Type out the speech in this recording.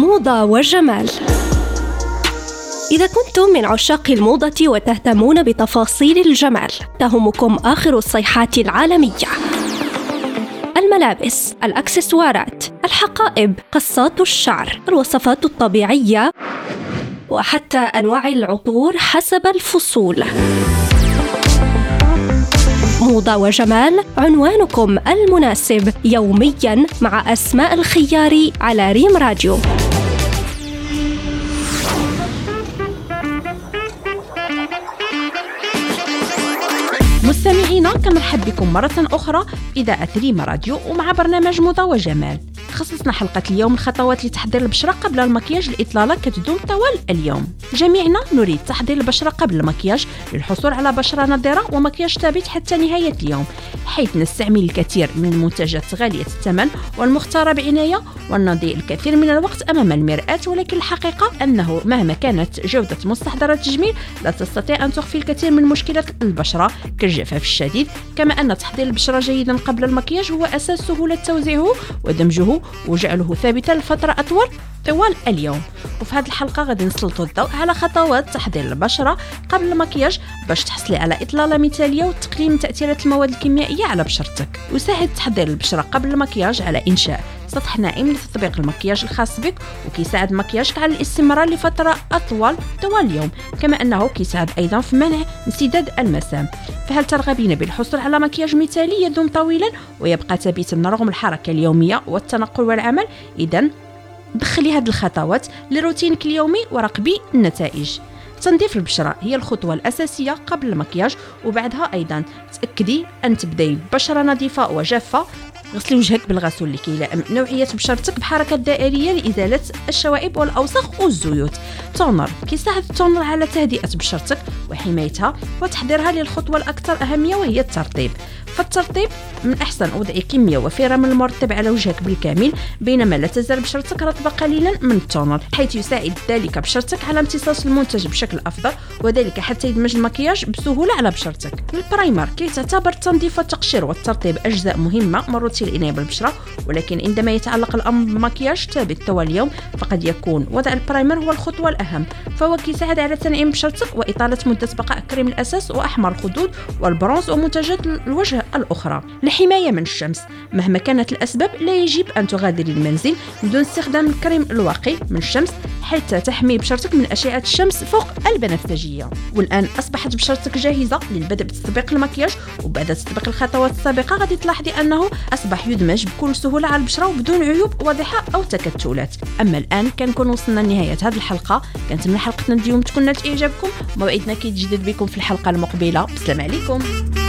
موضة وجمال. إذا كنتم من عشاق الموضة وتهتمون بتفاصيل الجمال، تهمكم آخر الصيحات العالمية: الملابس، الأكسسوارات، الحقائب، قصات الشعر، الوصفات الطبيعية، وحتى أنواع العطور حسب الفصول. موضة وجمال، عنوانكم المناسب يومياً مع أسماء الخياري على ريم راديو. مستمعينا، كنرحب بكم مرة أخرى في إذاعة ريم راديو ومع برنامج موضة وجمال. خصصنا حلقة اليوم الخطوات لتحضير البشرة قبل المكياج. الإطلالة كتدوم طوال اليوم. جميعنا نريد تحضير البشرة قبل المكياج للحصول على بشرة نضرة ومكياج ثابت حتى نهاية اليوم، حيث نستعمل الكثير من المنتجات غالية الثمن والمختارة بعناية ونضيع الكثير من الوقت أمام المرآة. ولكن الحقيقة أنه مهما كانت جودة مستحضرات التجميل لا تستطيع أن تخفي الكثير من مشكلات البشرة كالجفاف الشديد. كما أن تحضير البشرة جيدا قبل المكياج هو أساس سهولة توزيعه ودمجه وجعله ثابتا لفترة أطول طوال اليوم. وفي هذه الحلقة غادي نسلط الضوء على خطوات تحضير البشرة قبل المكياج باش تحصلي على إطلالة مثالية وتقليل من تأثيرات المواد الكيميائية على بشرتك. يساعد تحضير البشرة قبل المكياج على إنشاء سطح ناعم لتطبيق المكياج الخاص بك، وكيساعد مكياجك على الاستمرار لفترة أطول طوال اليوم. كما أنه كيساعد أيضا في منع انسداد المسام. فهل ترغبين بالحصول على مكياج مثالي يدوم طويلا ويبقى ثابتا رغم الحركة اليومية والتنقل والعمل؟ إذن دخلي هذه الخطوات لروتينك اليومي وراقبي النتائج. تنظيف البشرة هي الخطوة الأساسية قبل المكياج، وبعدها أيضا تأكدي أن تبدأي ببشرة نظيفة وجافة. غسلي وجهك بالغسول لكي يلائم نوعية بشرتك بحركة دائرية لإزالة الشوائب والأوساخ والزيوت. تونر كيساعد التونر على تهدئة بشرتك وحمايتها وتحضيرها للخطوة الأكثر أهمية وهي الترطيب. فالترطيب من أحسن وضع كمية وفيرة من المرطب على وجهك بالكامل، بينما لا تزال بشرتك رطبة قليلا من التونر، حيث يساعد ذلك بشرتك على امتصاص المنتج بشكل أفضل، وذلك حتى يدمج المكياج بسهولة على بشرتك. البرايمر كيتعتبر التنظيف والتقشير والترطيب أجزاء مهمة من روتين العناية بالبشرة، ولكن عندما يتعلق الأمر بمكياج ثابت طوال اليوم فقد يكون وضع البرايمر هو الخطوة الأهم. فهو كيساعد على تنعيم بشرتك وإطالة مدة بقاء كريم الأساس وأحمر الخدود والبرونز ومنتجات الوجه الأخرى. الحماية من الشمس، مهما كانت الأسباب لا يجب أن تغادري المنزل بدون استخدام الكريم الواقي من الشمس حتى تحمي بشرتك من أشعة الشمس فوق البنفسجية. والآن أصبحت بشرتك جاهزة للبدء بتطبيق المكياج، وبعد تطبيق الخطوات السابقة غادي تلاحظي أنه أصبح يدمج بكل سهولة على البشرة وبدون عيوب واضحة أو تكتلات. أما الآن كنكون وصلنا لنهاية هذه الحلقة. كانت من حلقتنا اليوم تكون نالت إعجابكم. موعدنا كيتجدد بكم في الحلقة المقبلة. بسلام عليكم.